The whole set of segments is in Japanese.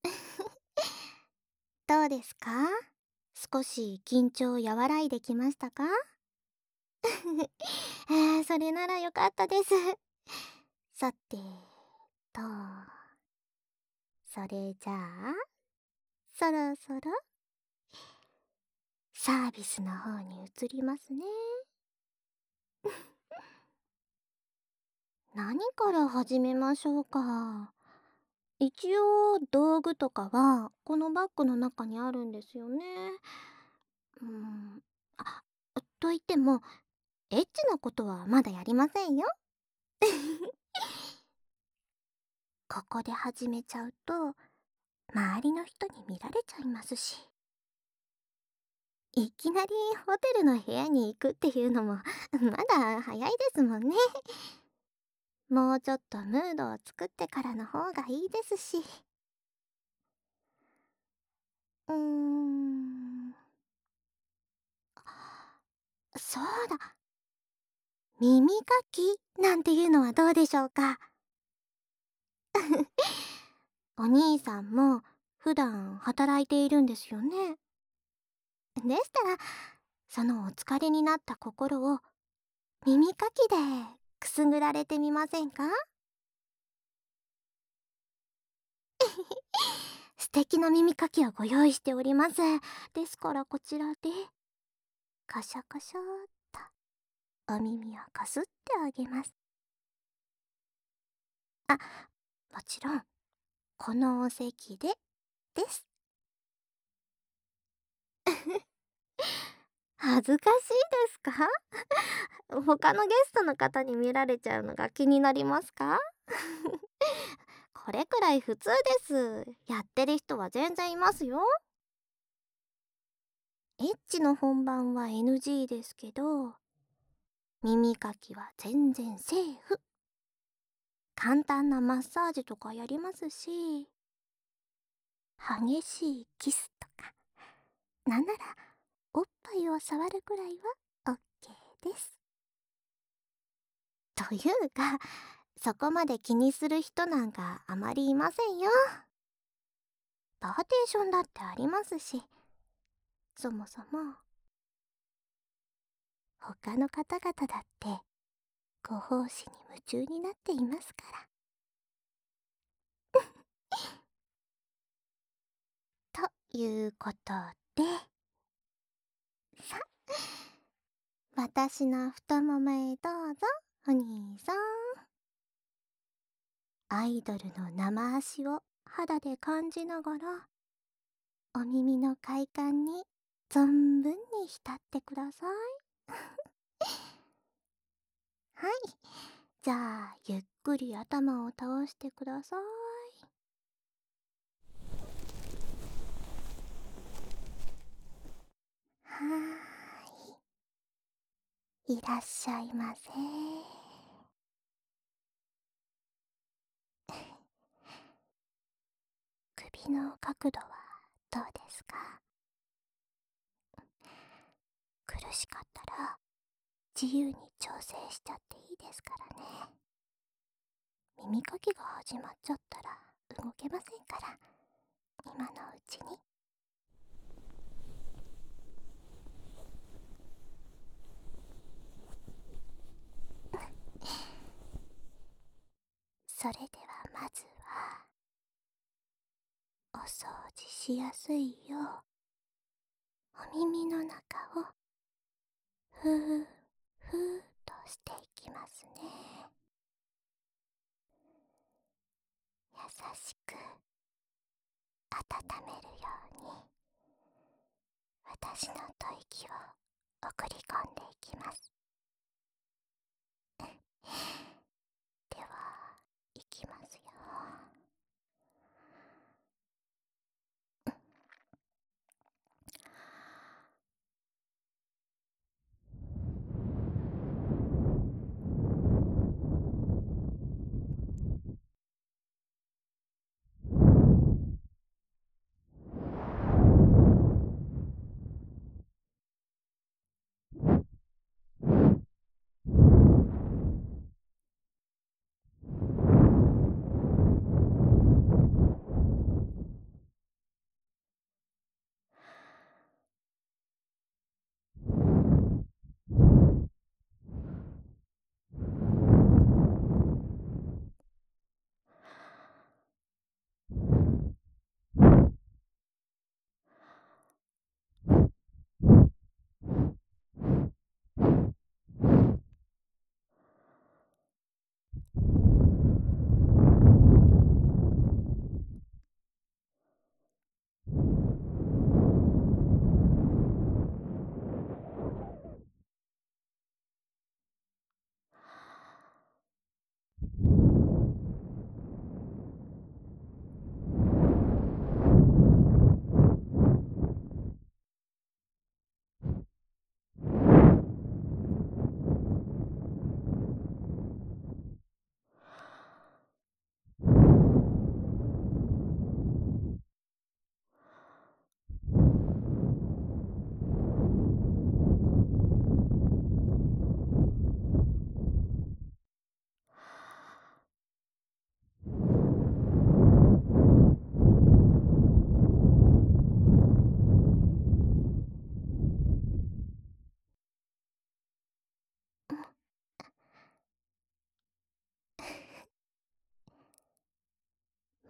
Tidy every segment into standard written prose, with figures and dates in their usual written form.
どうですか？少し緊張和らいできましたか？それならよかったです。さてと、それじゃあ、そろそろサービスの方に移りますね。何から始めましょうか。一応道具とかはこのバッグの中にあるんですよね。うーん。あ、と言ってもエッチなことはまだやりませんよ。ここで始めちゃうと周りの人に見られちゃいますし、いきなりホテルの部屋に行くっていうのもまだ早いですもんね。もうちょっとムードを作ってからの方がいいですし。うーん。そうだ。耳かきなんていうのはどうでしょうか。お兄さんも普段働いているんですよね。でしたら、そのお疲れになった心を耳かきでくすぐられてみませんか？素敵な耳かきをご用意しております。ですからこちらでカシャカシャーっとお耳をこすってあげます。あ、もちろんこのお席でです。恥ずかしいですか？他のゲストの方に見られちゃうのが気になりますか？これくらい普通です。やってる人は全然いますよ。エッチの本番は NG ですけど、耳かきは全然セーフ。簡単なマッサージとかやりますし、激しいキスとか、なんならおっぱいを触るくらいは OK です。というか、そこまで気にする人なんかあまりいませんよ。パーテーションだってありますし、そもそも他の方々だってご奉仕に夢中になっていますから。ということで、さ、私の太ももへどうぞ、お兄さん。アイドルの生足を肌で感じながら、お耳の快感に存分に浸ってください。はい。じゃあ、ゆっくり頭を倒してください。はーい。いらっしゃいませ。首の角度はどうですか？苦しかったら自由に調整しちゃっていいですからね。耳かきが始まっちゃったら動けませんから、今のうちに。それではまずはお掃除しやすいよう、お耳の中をふーふーっとしていきますね。優しく温めるように私の吐息を送り込んでいきます。では、いきますよ。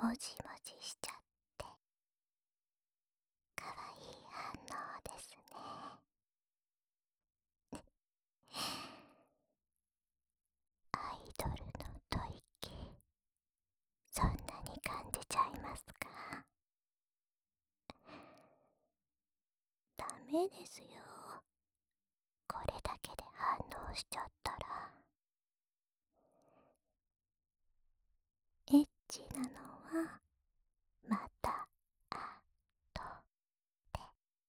もじもじしちゃってかわいい反応ですね。アイドルの吐息、そんなに感じちゃいますか？ダメですよ。これだけで反応しちゃったら。エッチなのはまた後で、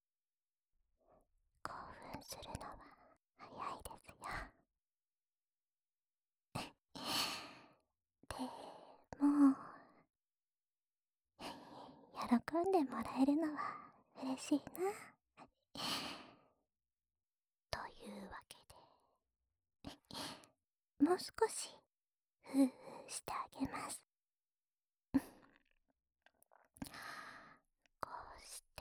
興奮するのは早いですよ。でも喜んでもらえるのは嬉しいな。というわけで、もう少しフーフーしてあげます。こうして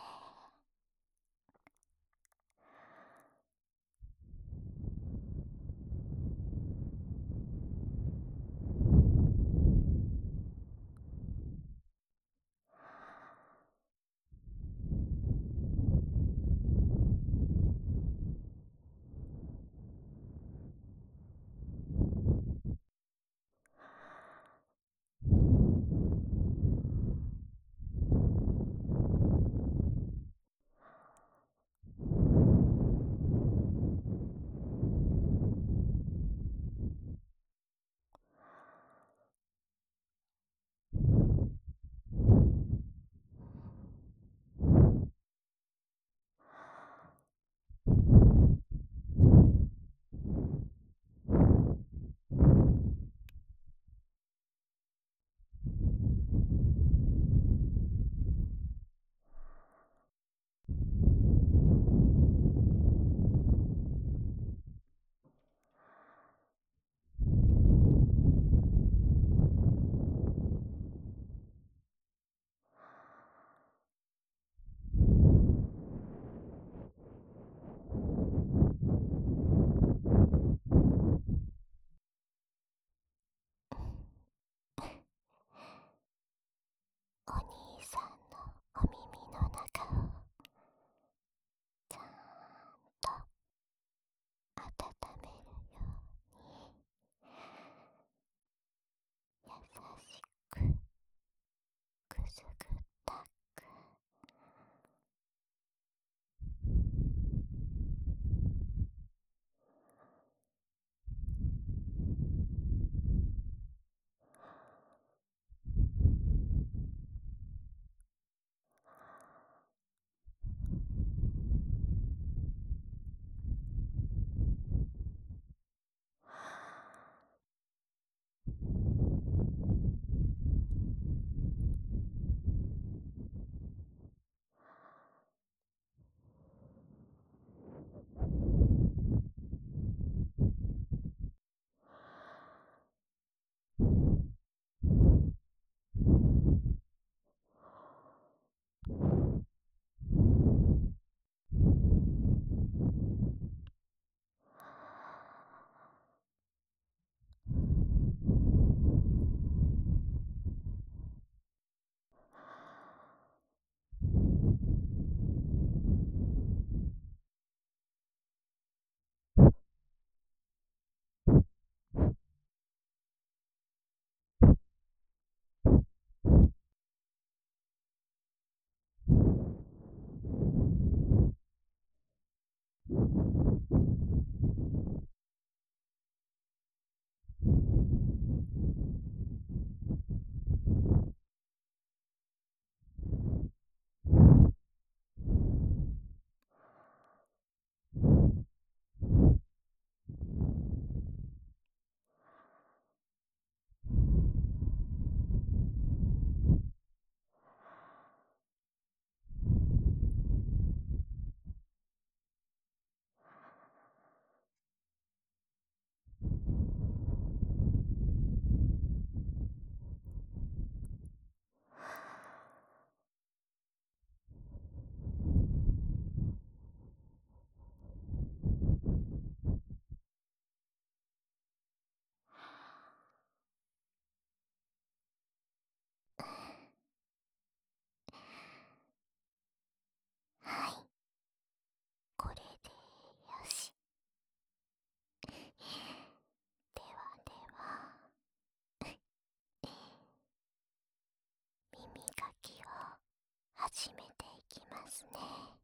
始めていきますね。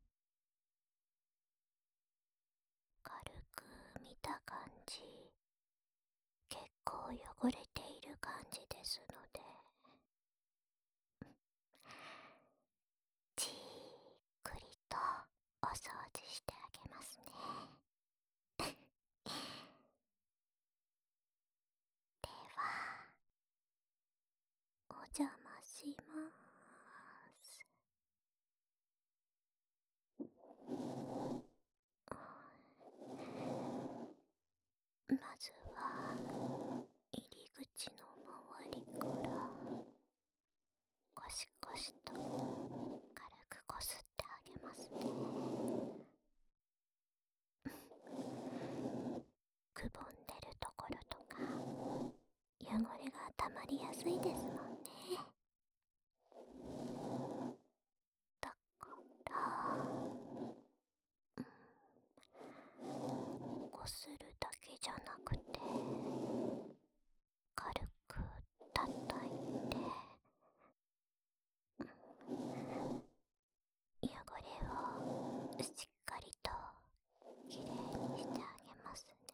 軽く見た感じ、結構汚れている感じですので、じっくりとお掃除してあげますね。では、お邪魔します。まずは入り口の周りからゴシゴシと軽くこすってあげますね。くぼんでるところとか汚れが溜まりやすいですもんね。だからこするだけじゃなくて軽く叩いて汚れをしっかりときれいにしてあげますね。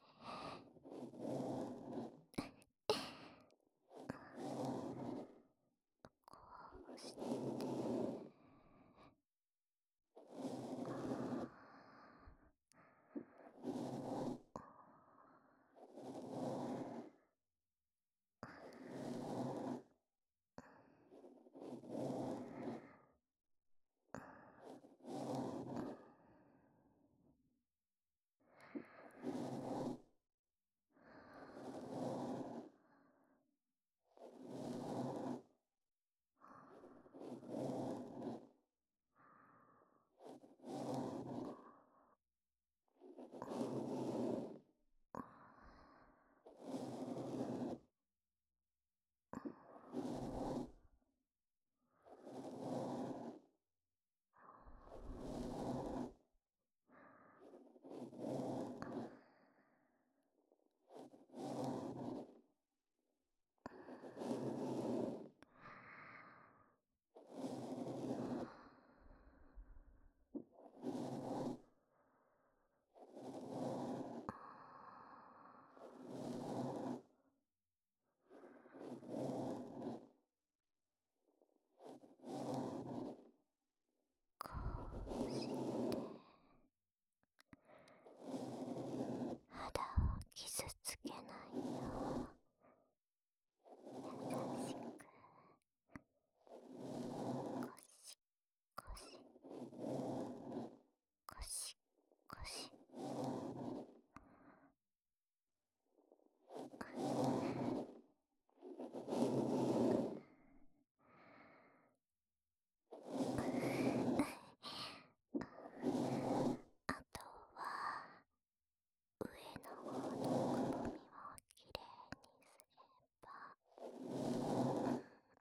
こうしてこうして肌を傷つけないよう優しくゴシゴシゴシゴシあとは上の方のくぼみをきれいにすれば、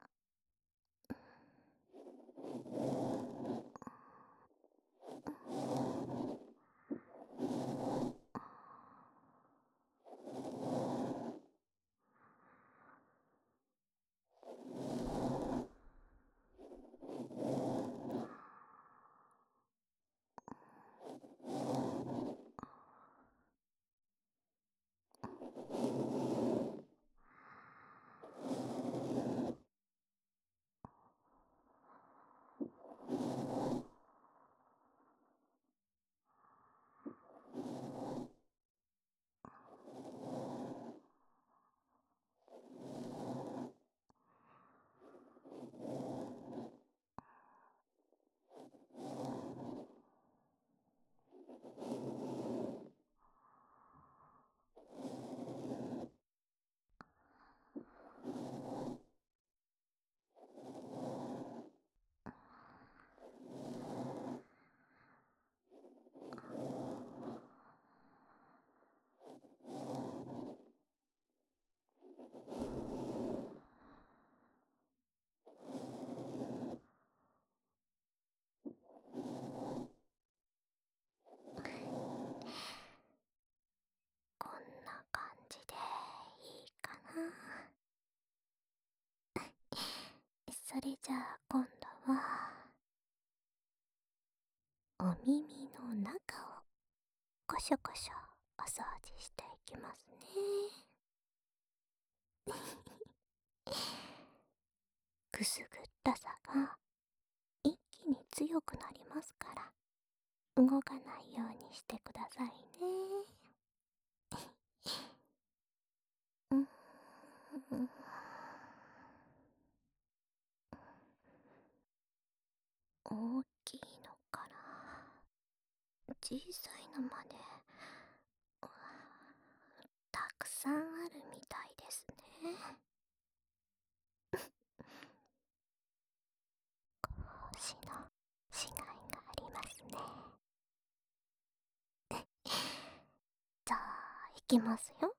こんな感じでいいかな。それじゃあ今度は中をコショコショお掃除していきますね。くすぐったさが一気に強くなりますから、動かないようにしてくださいね。うん。大きいのかな、小さいのまでたくさんあるみたいですね。腰の違いがありますね。じゃあいきますよ。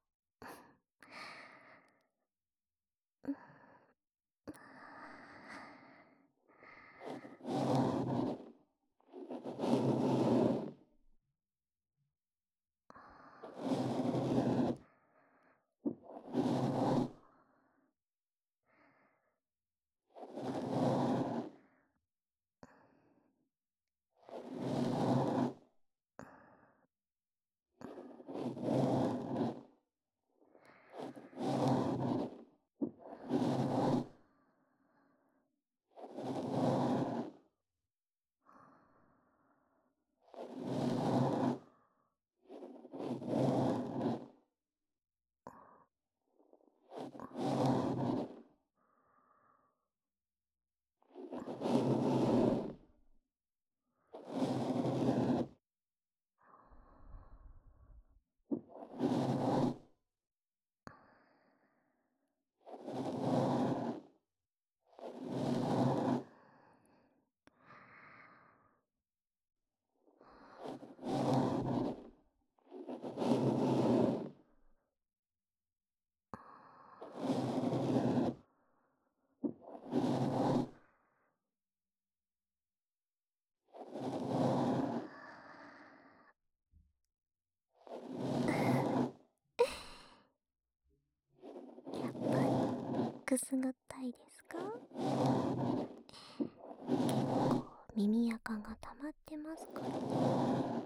やっぱりくすぐったいですか？結構耳垢が溜まってますからね。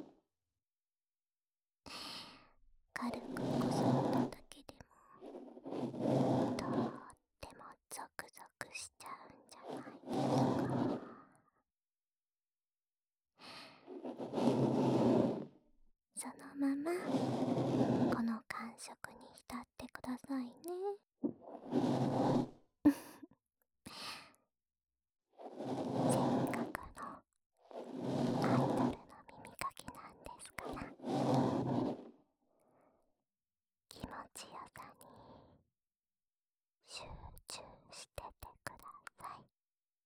軽くこすっただけでもとってもゾクゾクしちゃうんじゃないですか。そのままこの感触に浸ってくださいね。せっかくのアイドルの耳かきなんですから、気持ちよさに集中しててください。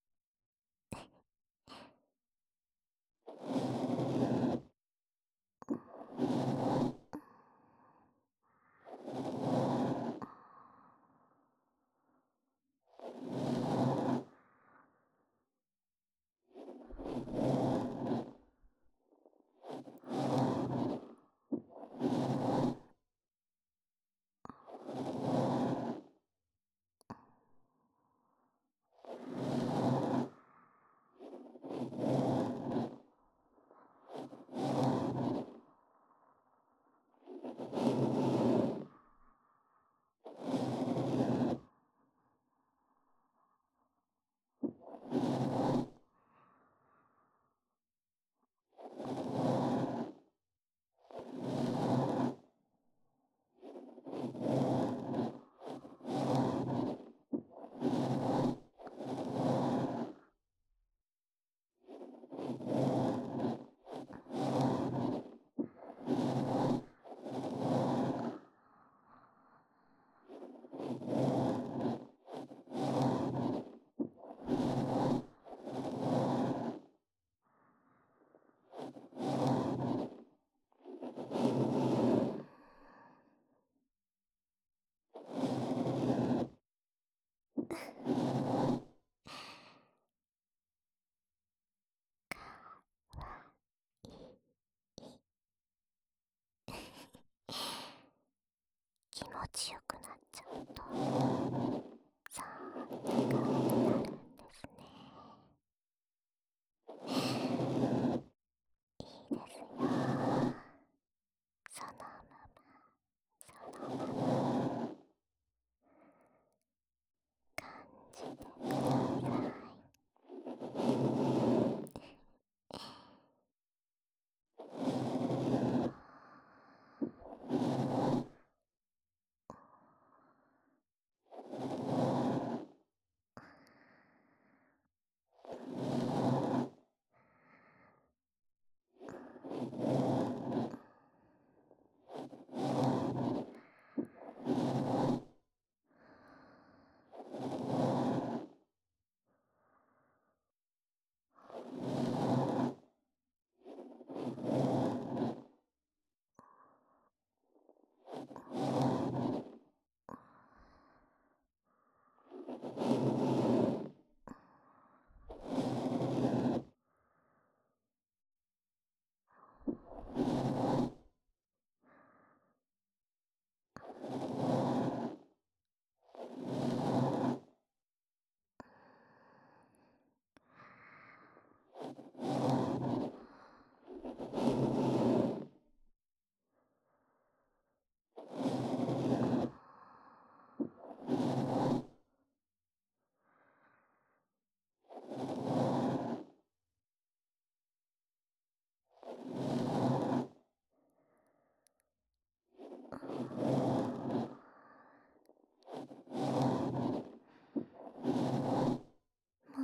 気持ちよくなっちゃうとそんな顔になるんですね。いいですよ。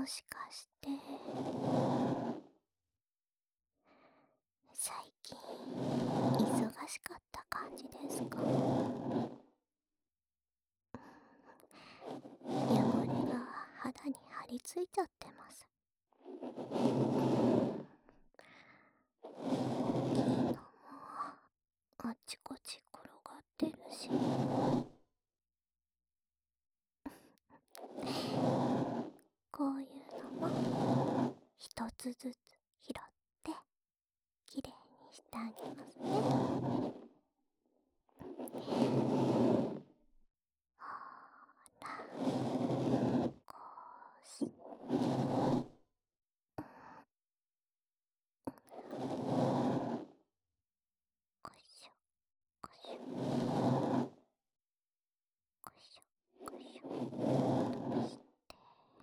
もしかして最近忙しかった感じですか？汚れが肌に張り付いちゃってます。大きいのもあっちこち転がってるし、こういうのも一つずつ拾ってきれいにしてあげますね。ほら、こうして、こしょこしょこしょこしょとして、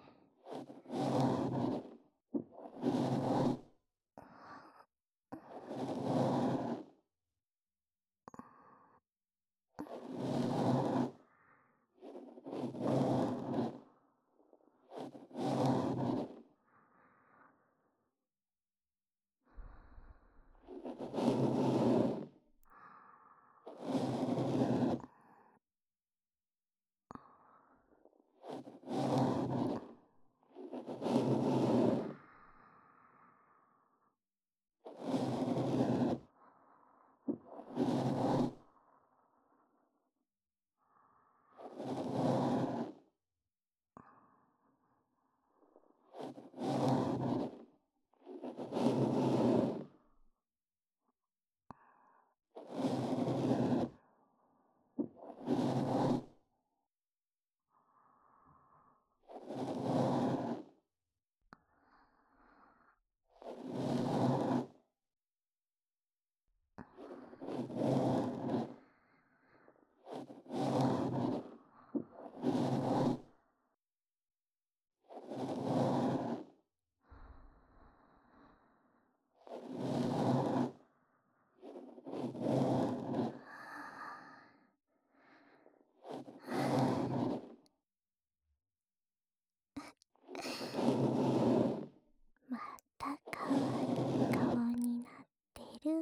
またかわいい顔になってる。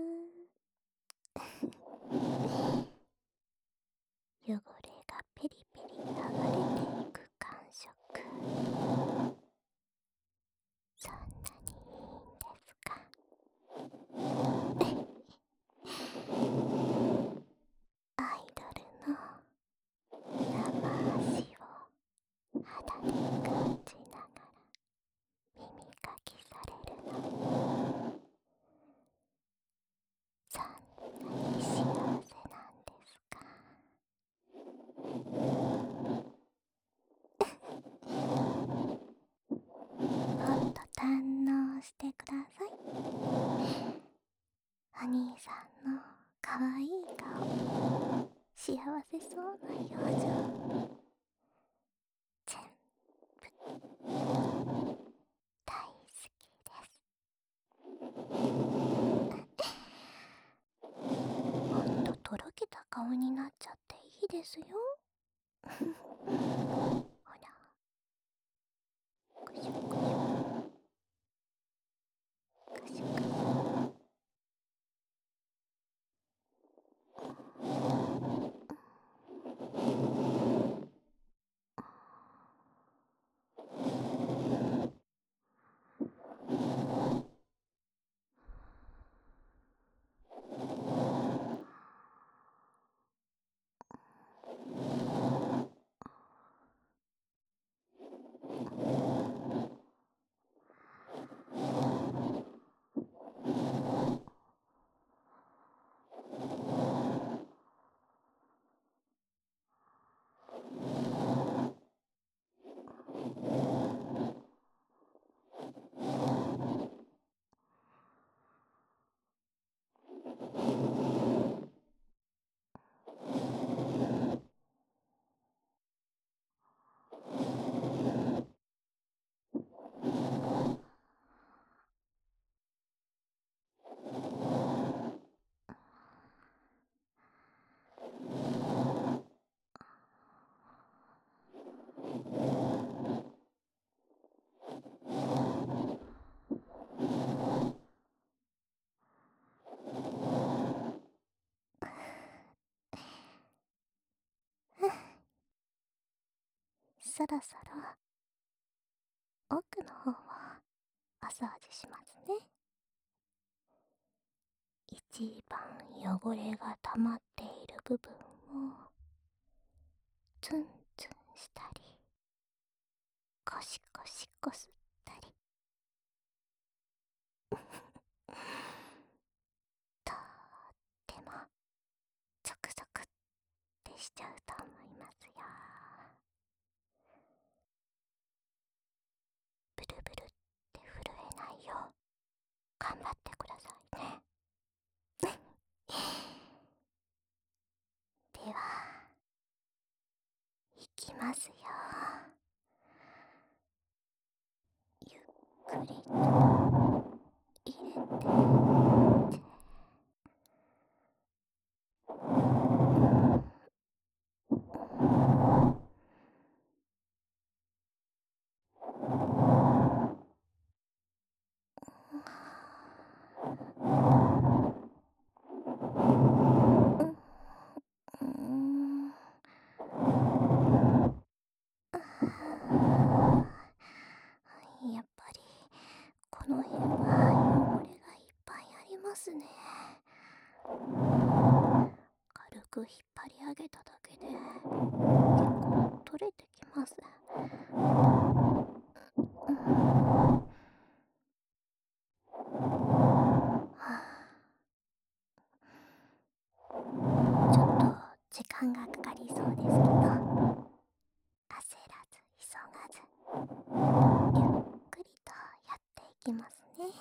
汚れがペリペリ剥がれていく感触、そんなにいいんですか？アイドルの生足を肌で感じながら耳かきされるの、そんなに幸せなんですか？もっと堪能してください。お兄さんのかわいい顔、幸せそうな表情、全部大好きです。もっととろけた顔になっちゃっていいですよ。ほら、くしゅくしゅ、くしゅくしゅ。 そろそろ奥の方をお掃除しますね。一番汚れが溜まっている部分をツンツンしたり、コシコシこすったり、とってもゾクゾクってしちゃうと思いますよ。ブルブルって震えないよう頑張ってくださいね。では、いきますよ。ゆっくりと入れてって。やっぱりこの辺は汚れがいっぱいありますね。軽く引っ張り上げただけで結構取れてきます。ちょっと時間がかかりそうですけど、焦らず急がずゆっくりとやっていきますね。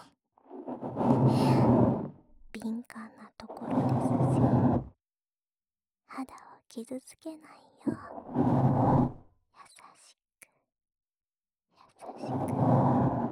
敏感なところですし、肌を傷つけないよう優しく優しく。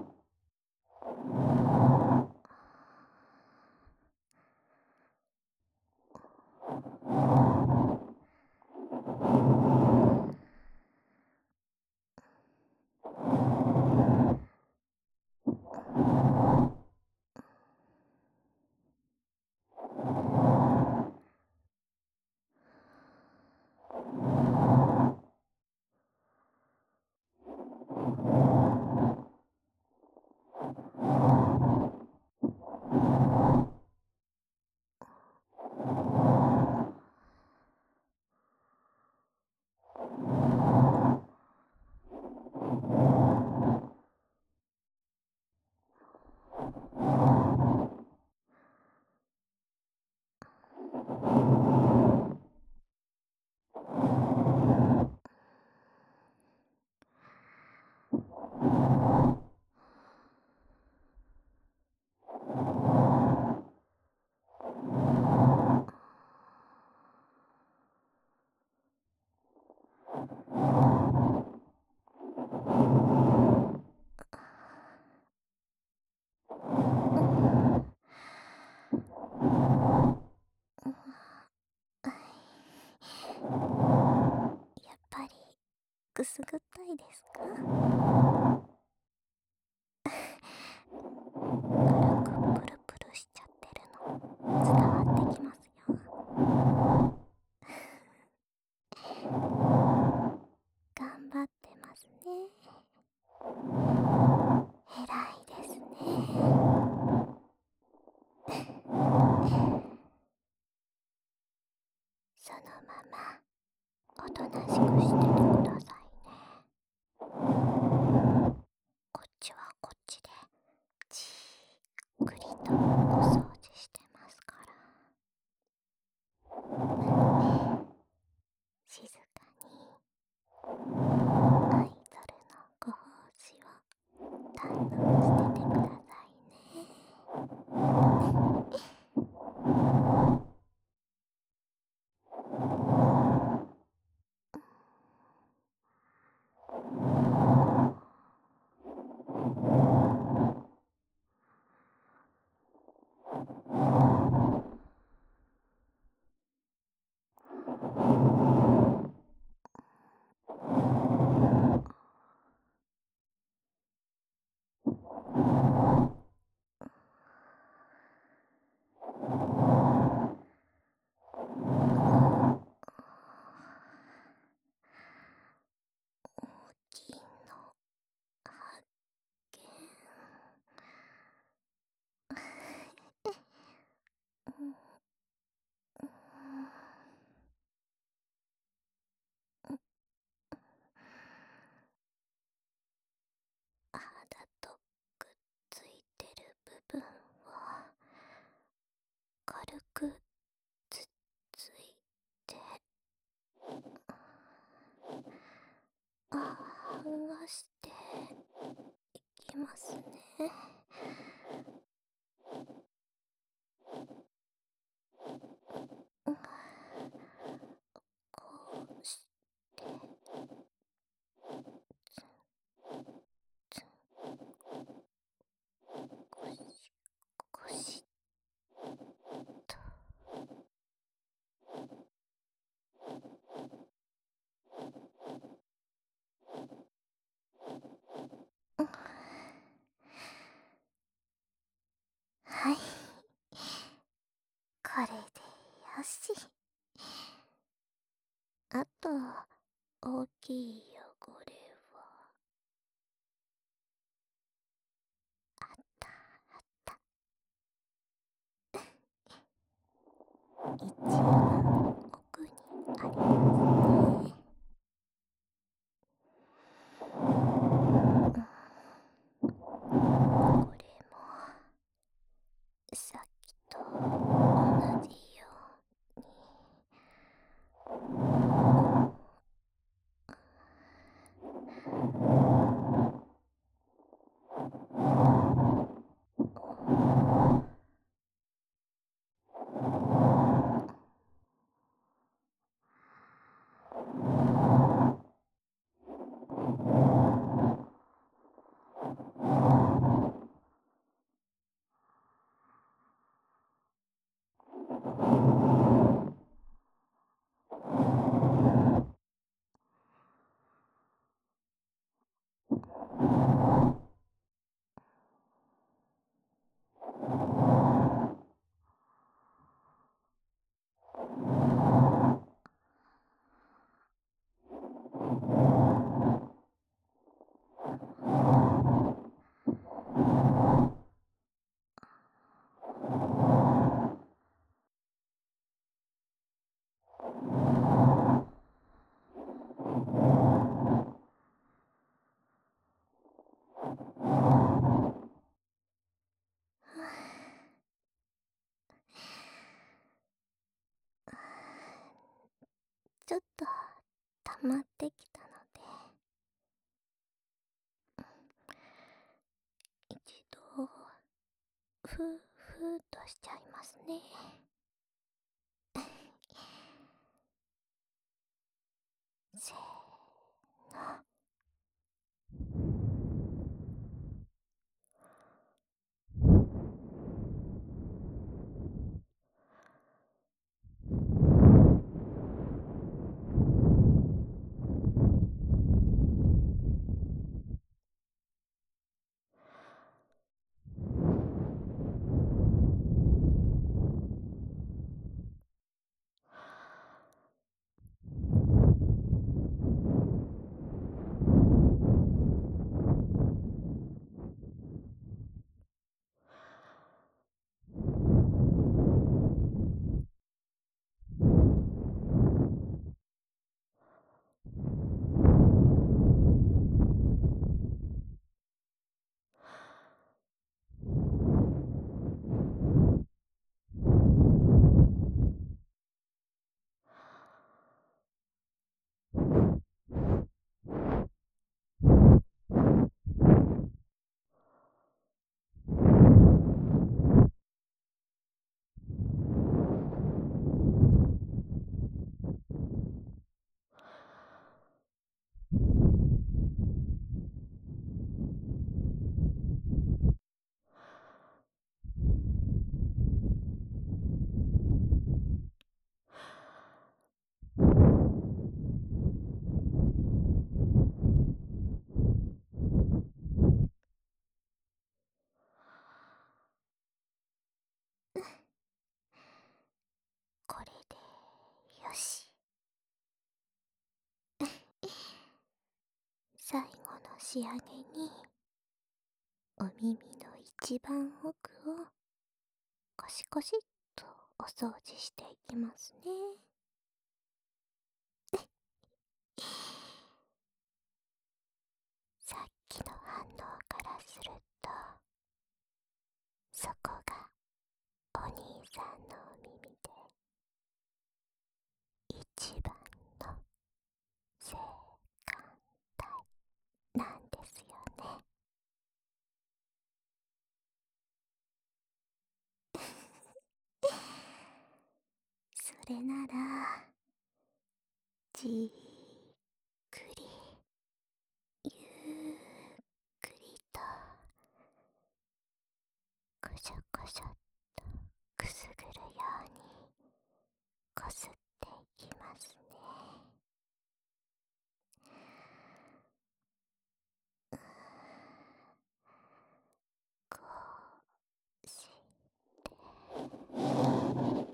やっぱりくすぐったいですか？軽くプルプルしちゃってるの伝わってきますよ。頑張ってますね。偉いですね。そのままおとなしくしててくださいね。 していきますね。こうして、ゴシゴシと。はい。これでよし。あと、大きい汚れは、あったあった。一番奥にありますね。これもさっきと同じように。ちょっと溜まってきたので、一度ふーふーとしちゃいますね。せーの。これでよし。最後の仕上げに、お耳の一番奥をコシコシっとお掃除していきますね。さっきの反応からすると、そこがお兄さんのお耳で一番の性感帯。 れならじっくりゆっくりとこしょこしょっとくすぐるようにこすっていきますね。こうして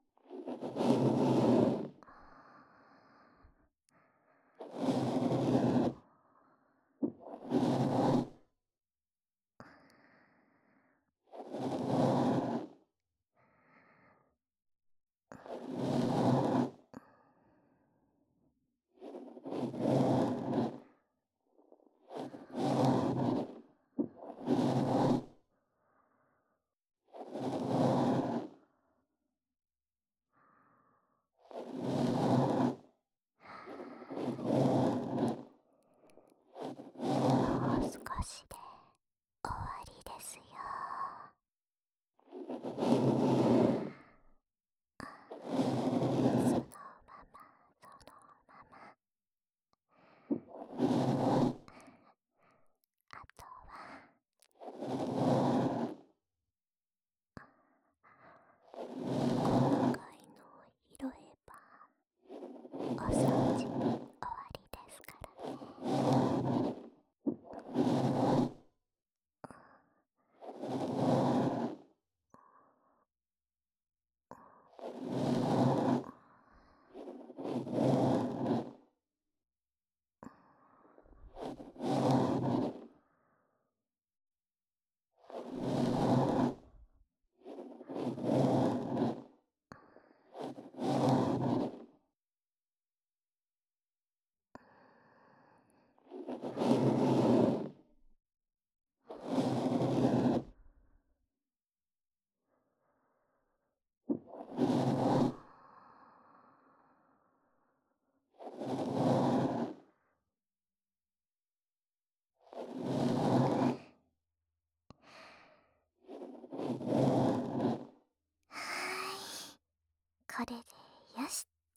もう少しで終わりですよ。そのまま、そのまま。あとは今回の拾えばお掃除終わりですからね。これでよしっと。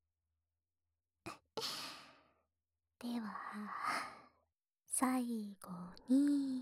では最後に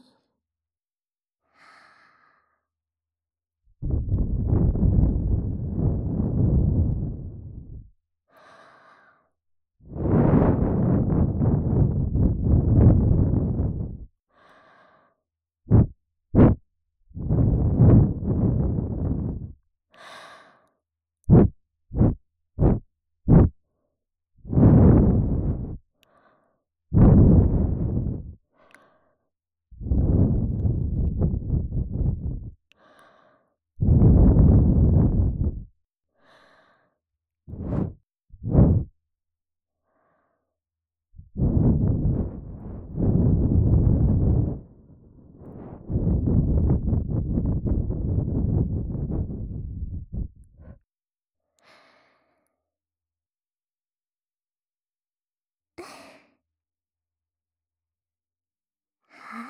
はい、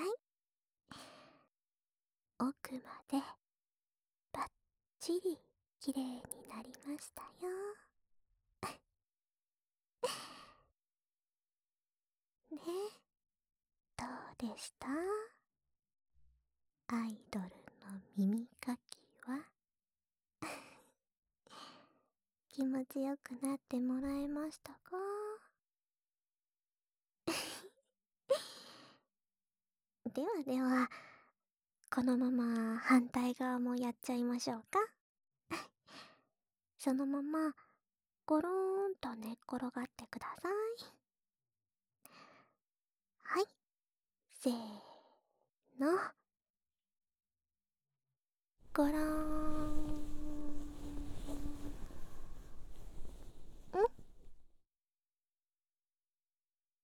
奥までバッチリきれいになりましたよ。ね、どうでした？アイドルの耳かきは気持ちよくなってもらえましたか？ではでは、このまま反対側もやっちゃいましょうか。そのままゴローンと寝っ転がってください。はい、せーの、ゴローン。